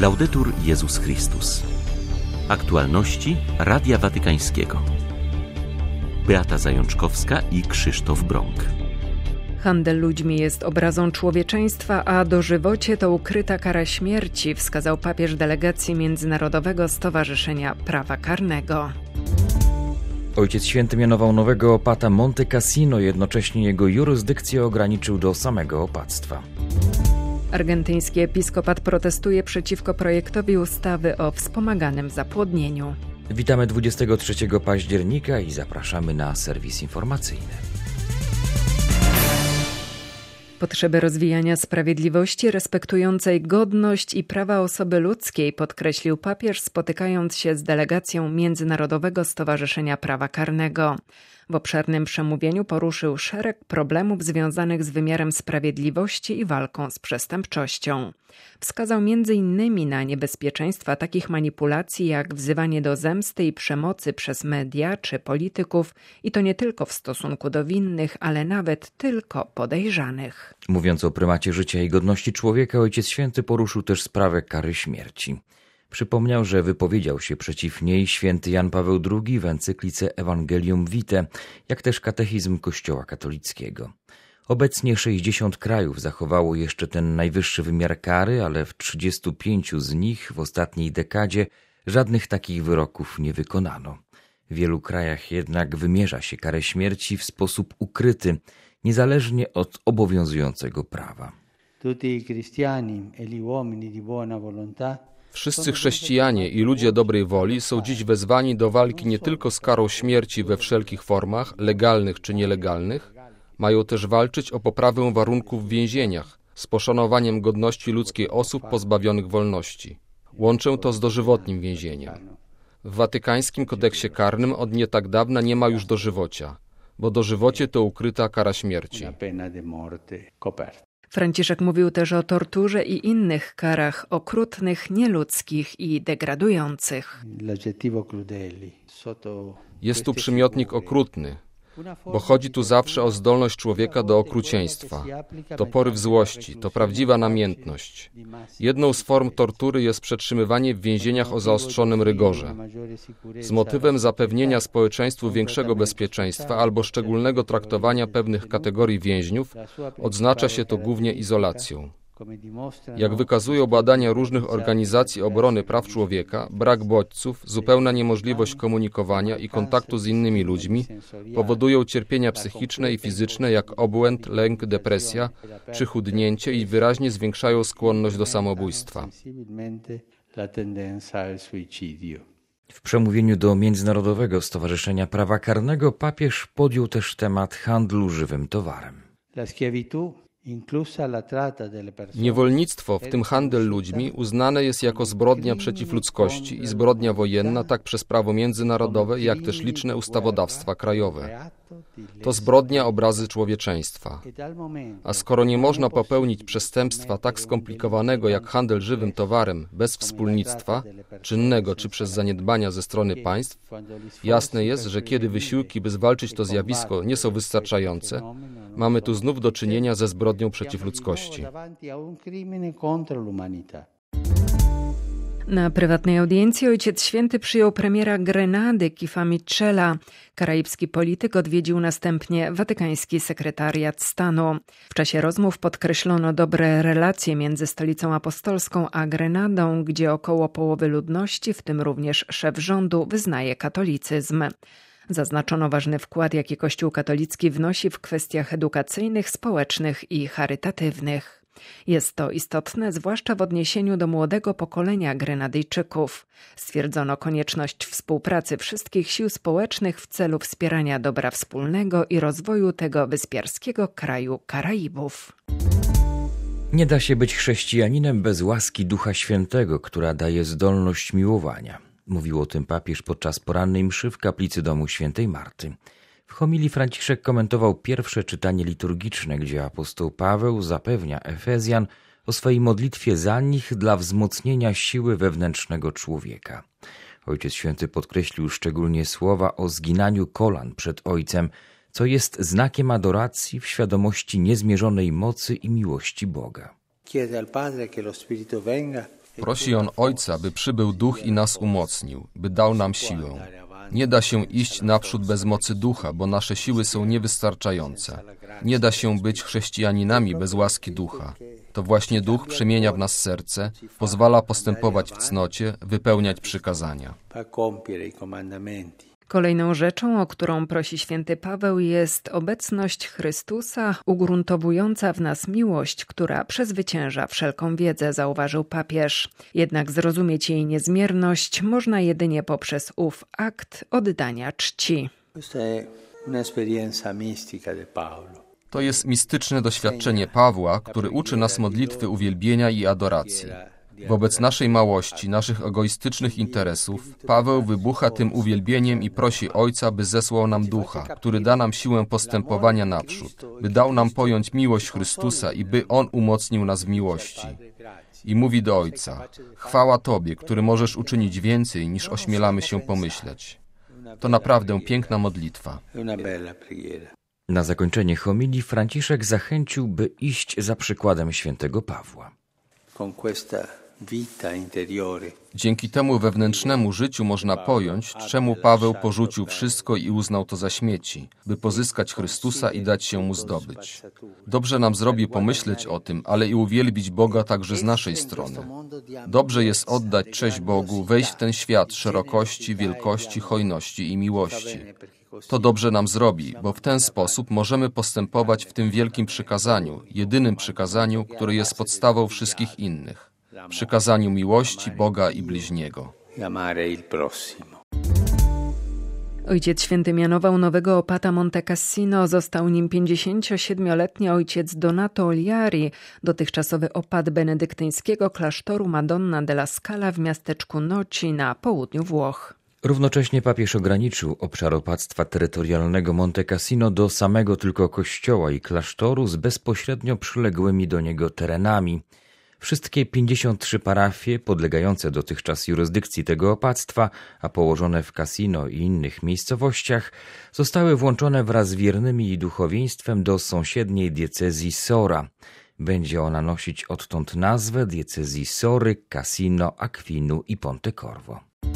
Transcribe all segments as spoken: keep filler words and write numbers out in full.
Laudetur Jezus Chrystus. Aktualności Radia Watykańskiego. Beata Zajączkowska i Krzysztof Brąk. Handel ludźmi jest obrazą człowieczeństwa, a dożywocie to ukryta kara śmierci, wskazał papież delegacji Międzynarodowego Stowarzyszenia Prawa Karnego. Ojciec Święty mianował nowego opata Monte Cassino, jednocześnie jego jurysdykcję ograniczył do samego opactwa. Argentyński episkopat protestuje przeciwko projektowi ustawy o wspomaganym zapłodnieniu. Witamy dwudziestego trzeciego października i zapraszamy na serwis informacyjny. Potrzeby rozwijania sprawiedliwości respektującej godność i prawa osoby ludzkiej podkreślił papież, spotykając się z delegacją Międzynarodowego Stowarzyszenia Prawa Karnego. W obszernym przemówieniu poruszył szereg problemów związanych z wymiarem sprawiedliwości i walką z przestępczością. Wskazał między innymi na niebezpieczeństwa takich manipulacji jak wzywanie do zemsty i przemocy przez media czy polityków i to nie tylko w stosunku do winnych, ale nawet tylko podejrzanych. Mówiąc o prymacie życia i godności człowieka, Ojciec Święty poruszył też sprawę kary śmierci. Przypomniał, że wypowiedział się przeciw niej święty Jan Paweł drugi w encyklice Evangelium Vitae, jak też katechizm Kościoła katolickiego. Obecnie sześćdziesiąt krajów zachowało jeszcze ten najwyższy wymiar kary, ale w trzydziestu pięciu z nich w ostatniej dekadzie żadnych takich wyroków nie wykonano. W wielu krajach jednak wymierza się karę śmierci w sposób ukryty, niezależnie od obowiązującego prawa. Wszyscy chrześcijanie i ludzie dobrej woli są dziś wezwani do walki nie tylko z karą śmierci we wszelkich formach, legalnych czy nielegalnych, mają też walczyć o poprawę warunków w więzieniach, z poszanowaniem godności ludzkiej osób pozbawionych wolności. Łączę to z dożywotnim więzieniem. W watykańskim kodeksie karnym od nie tak dawna nie ma już dożywocia, bo dożywocie to ukryta kara śmierci. Franciszek mówił też o torturze i innych karach okrutnych, nieludzkich i degradujących. Jest tu przymiotnik okrutny, bo chodzi tu zawsze o zdolność człowieka do okrucieństwa. To poryw złości, to prawdziwa namiętność. Jedną z form tortury jest przetrzymywanie w więzieniach o zaostrzonym rygorze. Z motywem zapewnienia społeczeństwu większego bezpieczeństwa albo szczególnego traktowania pewnych kategorii więźniów odznacza się to głównie izolacją. Jak wykazują badania różnych organizacji obrony praw człowieka, brak bodźców, zupełna niemożliwość komunikowania i kontaktu z innymi ludźmi powodują cierpienia psychiczne i fizyczne jak obłęd, lęk, depresja czy chudnięcie i wyraźnie zwiększają skłonność do samobójstwa. W przemówieniu do Międzynarodowego Stowarzyszenia Prawa Karnego papież podjął też temat handlu żywym towarem. Niewolnictwo, w tym handel ludźmi, uznane jest jako zbrodnia przeciw ludzkości i zbrodnia wojenna tak przez prawo międzynarodowe, jak też liczne ustawodawstwa krajowe. To zbrodnia obrazy człowieczeństwa. A skoro nie można popełnić przestępstwa tak skomplikowanego jak handel żywym towarem bez wspólnictwa, czynnego czy przez zaniedbania ze strony państw, jasne jest, że kiedy wysiłki, by zwalczyć to zjawisko, nie są wystarczające, mamy tu znów do czynienia ze zbrodnią przeciw ludzkości. Na prywatnej audiencji Ojciec Święty przyjął premiera Grenady, Keitha Mitchella. Karaibski polityk odwiedził następnie watykański sekretariat stanu. W czasie rozmów podkreślono dobre relacje między Stolicą Apostolską a Grenadą, gdzie około połowy ludności, w tym również szef rządu, wyznaje katolicyzm. Zaznaczono ważny wkład, jaki Kościół katolicki wnosi w kwestiach edukacyjnych, społecznych i charytatywnych. Jest to istotne, zwłaszcza w odniesieniu do młodego pokolenia Grenadyjczyków. Stwierdzono konieczność współpracy wszystkich sił społecznych w celu wspierania dobra wspólnego i rozwoju tego wyspiarskiego kraju Karaibów. Nie da się być chrześcijaninem bez łaski Ducha Świętego, która daje zdolność miłowania. Mówił o tym papież podczas porannej mszy w kaplicy domu świętej Marty. W homilii Franciszek komentował pierwsze czytanie liturgiczne, gdzie apostoł Paweł zapewnia Efezjan o swojej modlitwie za nich dla wzmocnienia siły wewnętrznego człowieka. Ojciec Święty podkreślił szczególnie słowa o zginaniu kolan przed Ojcem, co jest znakiem adoracji w świadomości niezmierzonej mocy i miłości Boga. Prosi on Ojca, by przybył Duch i nas umocnił, by dał nam siłę. Nie da się iść naprzód bez mocy Ducha, bo nasze siły są niewystarczające. Nie da się być chrześcijaninami bez łaski Ducha. To właśnie Duch przemienia w nas serce, pozwala postępować w cnocie, wypełniać przykazania. Kolejną rzeczą, o którą prosi święty Paweł, jest obecność Chrystusa, ugruntowująca w nas miłość, która przezwycięża wszelką wiedzę, zauważył papież. Jednak zrozumieć jej niezmierność można jedynie poprzez ów akt oddania czci. To jest mistyczne doświadczenie Pawła, który uczy nas modlitwy uwielbienia i adoracji. Wobec naszej małości, naszych egoistycznych interesów, Paweł wybucha tym uwielbieniem i prosi Ojca, by zesłał nam Ducha, który da nam siłę postępowania naprzód, by dał nam pojąć miłość Chrystusa i by On umocnił nas w miłości. I mówi do Ojca: chwała Tobie, który możesz uczynić więcej, niż ośmielamy się pomyśleć. To naprawdę piękna modlitwa. Na zakończenie homilii Franciszek zachęcił, by iść za przykładem świętego Pawła. Dzięki temu wewnętrznemu życiu można pojąć, czemu Paweł porzucił wszystko i uznał to za śmieci, by pozyskać Chrystusa i dać się Mu zdobyć. Dobrze nam zrobi pomyśleć o tym, ale i uwielbić Boga także z naszej strony. Dobrze jest oddać cześć Bogu, wejść w ten świat szerokości, wielkości, hojności i miłości. To dobrze nam zrobi, bo w ten sposób możemy postępować w tym wielkim przykazaniu, jedynym przykazaniu, które jest podstawą wszystkich innych. Przykazaniu miłości Boga i bliźniego. Ojciec Święty mianował nowego opata Monte Cassino, został nim pięćdziesięciosiedmioletni ojciec Donato Oliari, dotychczasowy opat benedyktyńskiego klasztoru Madonna della Scala w miasteczku Noci na południu Włoch. Równocześnie papież ograniczył obszar opactwa terytorialnego Monte Cassino do samego tylko kościoła i klasztoru z bezpośrednio przyległymi do niego terenami. Wszystkie pięćdziesiąt trzy parafie podlegające dotychczas jurysdykcji tego opactwa, a położone w Cassino i innych miejscowościach, zostały włączone wraz z wiernymi i duchowieństwem do sąsiedniej diecezji Sora. Będzie ona nosić odtąd nazwę diecezji Sory, Cassino, Aquinu i Pontecorvo.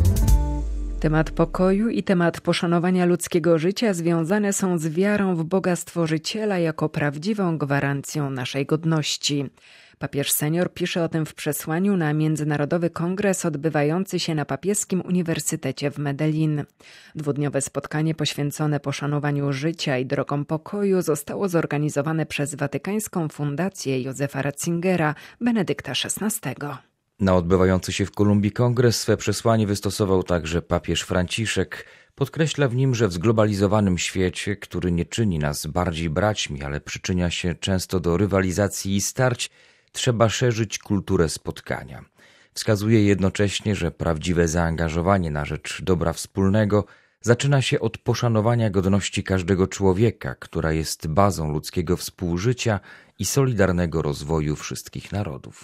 Temat pokoju i temat poszanowania ludzkiego życia związane są z wiarą w Boga Stworzyciela jako prawdziwą gwarancją naszej godności. Papież senior pisze o tym w przesłaniu na Międzynarodowy Kongres odbywający się na Papieskim Uniwersytecie w Medellin. Dwudniowe spotkanie poświęcone poszanowaniu życia i drogom pokoju zostało zorganizowane przez Watykańską Fundację Józefa Ratzingera, Benedykta szesnastego. Na odbywający się w Kolumbii kongres swe przesłanie wystosował także papież Franciszek. Podkreśla w nim, że w zglobalizowanym świecie, który nie czyni nas bardziej braćmi, ale przyczynia się często do rywalizacji i starć, trzeba szerzyć kulturę spotkania. Wskazuje jednocześnie, że prawdziwe zaangażowanie na rzecz dobra wspólnego zaczyna się od poszanowania godności każdego człowieka, która jest bazą ludzkiego współżycia i solidarnego rozwoju wszystkich narodów.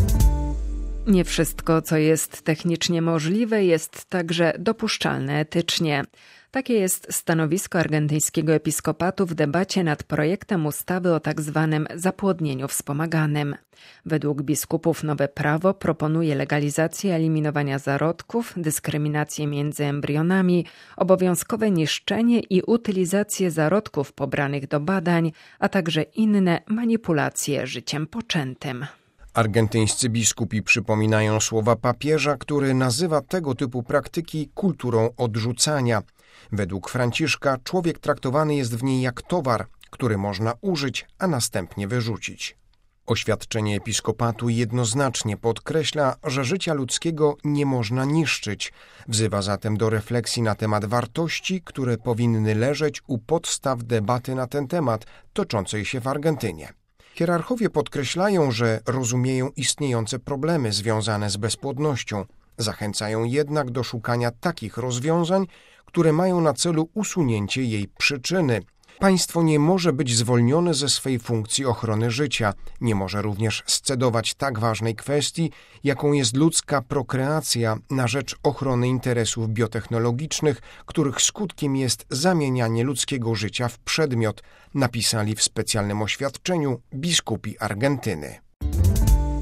Nie wszystko, co jest technicznie możliwe, jest także dopuszczalne etycznie. Takie jest stanowisko argentyńskiego episkopatu w debacie nad projektem ustawy o tak zwanym zapłodnieniu wspomaganym. Według biskupów nowe prawo proponuje legalizację eliminowania zarodków, dyskryminację między embrionami, obowiązkowe niszczenie i utylizację zarodków pobranych do badań, a także inne manipulacje życiem poczętym. Argentyńscy biskupi przypominają słowa papieża, który nazywa tego typu praktyki kulturą odrzucania. Według Franciszka człowiek traktowany jest w niej jak towar, który można użyć, a następnie wyrzucić. Oświadczenie episkopatu jednoznacznie podkreśla, że życia ludzkiego nie można niszczyć. Wzywa zatem do refleksji na temat wartości, które powinny leżeć u podstaw debaty na ten temat toczącej się w Argentynie. Hierarchowie podkreślają, że rozumieją istniejące problemy związane z bezpłodnością. Zachęcają jednak do szukania takich rozwiązań, które mają na celu usunięcie jej przyczyny. Państwo nie może być zwolnione ze swej funkcji ochrony życia, nie może również scedować tak ważnej kwestii, jaką jest ludzka prokreacja na rzecz ochrony interesów biotechnologicznych, których skutkiem jest zamienianie ludzkiego życia w przedmiot, napisali w specjalnym oświadczeniu biskupi Argentyny.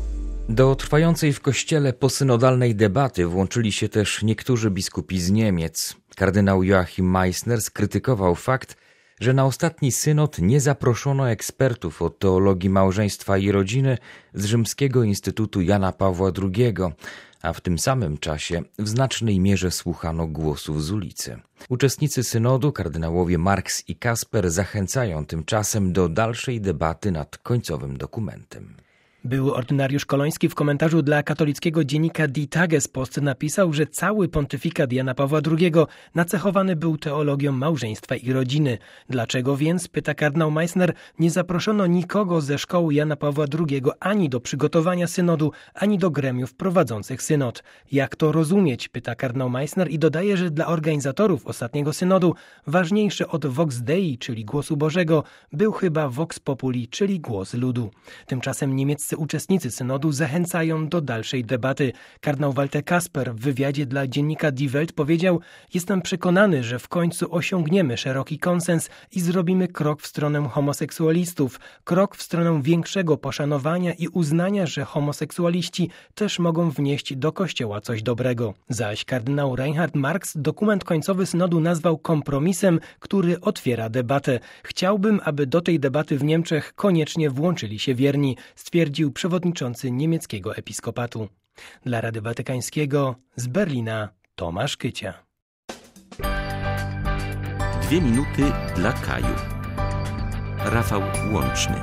Do trwającej w Kościele posynodalnej debaty włączyli się też niektórzy biskupi z Niemiec. Kardynał Joachim Meissner skrytykował fakt, że na ostatni synod nie zaproszono ekspertów od teologii małżeństwa i rodziny z Rzymskiego Instytutu Jana Pawła drugiego, a w tym samym czasie w znacznej mierze słuchano głosów z ulicy. Uczestnicy synodu, kardynałowie Marx i Kasper, zachęcają tymczasem do dalszej debaty nad końcowym dokumentem. Były ordynariusz koloński w komentarzu dla katolickiego dziennika Die Tagespost napisał, że cały pontyfikat Jana Pawła drugiego nacechowany był teologią małżeństwa i rodziny. Dlaczego więc, pyta kardynał Meissner, nie zaproszono nikogo ze szkoły Jana Pawła drugiego ani do przygotowania synodu, ani do gremiów prowadzących synod? Jak to rozumieć, pyta kardynał Meissner i dodaje, że dla organizatorów ostatniego synodu ważniejszy od Vox Dei, czyli głosu Bożego, był chyba Vox Populi, czyli głos ludu. Tymczasem niemieccy uczestnicy synodu zachęcają do dalszej debaty. Kardynał Walter Kasper w wywiadzie dla dziennika Die Welt powiedział: jestem przekonany, że w końcu osiągniemy szeroki konsens i zrobimy krok w stronę homoseksualistów, krok w stronę większego poszanowania i uznania, że homoseksualiści też mogą wnieść do Kościoła coś dobrego. Zaś kardynał Reinhard Marx dokument końcowy synodu nazwał kompromisem, który otwiera debatę. Chciałbym, aby do tej debaty w Niemczech koniecznie włączyli się wierni, stwierdził przewodniczący niemieckiego episkopatu. Dla Rady Watykańskiego z Berlina Tomasz Kycia. Dwie minuty dla Kaju. Rafał Łączny.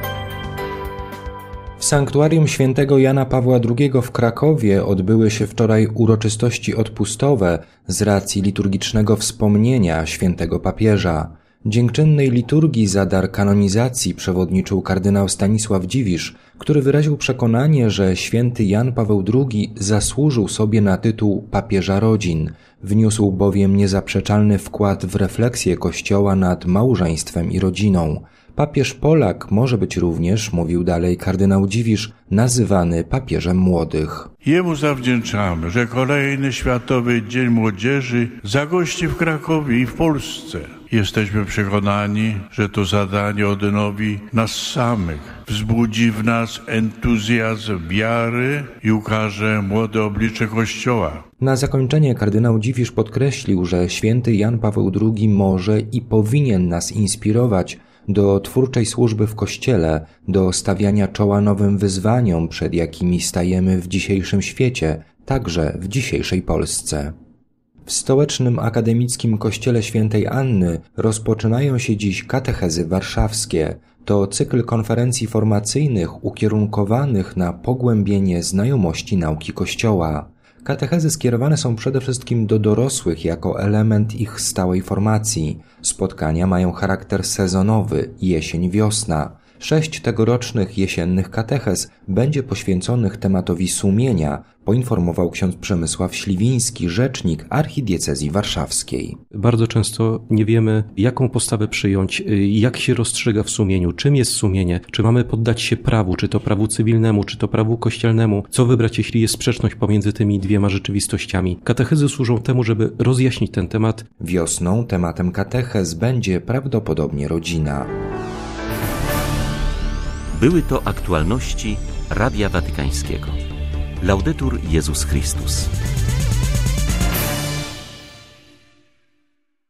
W sanktuarium świętego Jana Pawła drugiego w Krakowie odbyły się wczoraj uroczystości odpustowe z racji liturgicznego wspomnienia świętego papieża. Dziękczynnej liturgii za dar kanonizacji przewodniczył kardynał Stanisław Dziwisz, który wyraził przekonanie, że święty Jan Paweł drugi zasłużył sobie na tytuł papieża rodzin. Wniósł bowiem niezaprzeczalny wkład w refleksję Kościoła nad małżeństwem i rodziną. Papież Polak może być również, mówił dalej kardynał Dziwisz, nazywany papieżem młodych. Jemu zawdzięczamy, że kolejny Światowy Dzień Młodzieży zagości w Krakowie i w Polsce. Jesteśmy przekonani, że to zadanie odnowi nas samych, wzbudzi w nas entuzjazm wiary i ukaże młode oblicze Kościoła. Na zakończenie kardynał Dziwisz podkreślił, że święty Jan Paweł drugi może i powinien nas inspirować do twórczej służby w Kościele, do stawiania czoła nowym wyzwaniom, przed jakimi stajemy w dzisiejszym świecie, także w dzisiejszej Polsce. W Stołecznym Akademickim Kościele Świętej Anny rozpoczynają się dziś katechezy warszawskie. To cykl konferencji formacyjnych ukierunkowanych na pogłębienie znajomości nauki Kościoła. Katechezy skierowane są przede wszystkim do dorosłych jako element ich stałej formacji. Spotkania mają charakter sezonowy, jesień-wiosna. Sześć tegorocznych jesiennych katechez będzie poświęconych tematowi sumienia, poinformował ksiądz Przemysław Śliwiński, rzecznik archidiecezji warszawskiej. Bardzo często nie wiemy, jaką postawę przyjąć, jak się rozstrzyga w sumieniu, czym jest sumienie, czy mamy poddać się prawu, czy to prawu cywilnemu, czy to prawu kościelnemu, co wybrać, jeśli jest sprzeczność pomiędzy tymi dwiema rzeczywistościami. Katechezy służą temu, żeby rozjaśnić ten temat. Wiosną tematem katechez będzie prawdopodobnie rodzina. Były to aktualności Radia Watykańskiego. Laudetur Jezus Chrystus.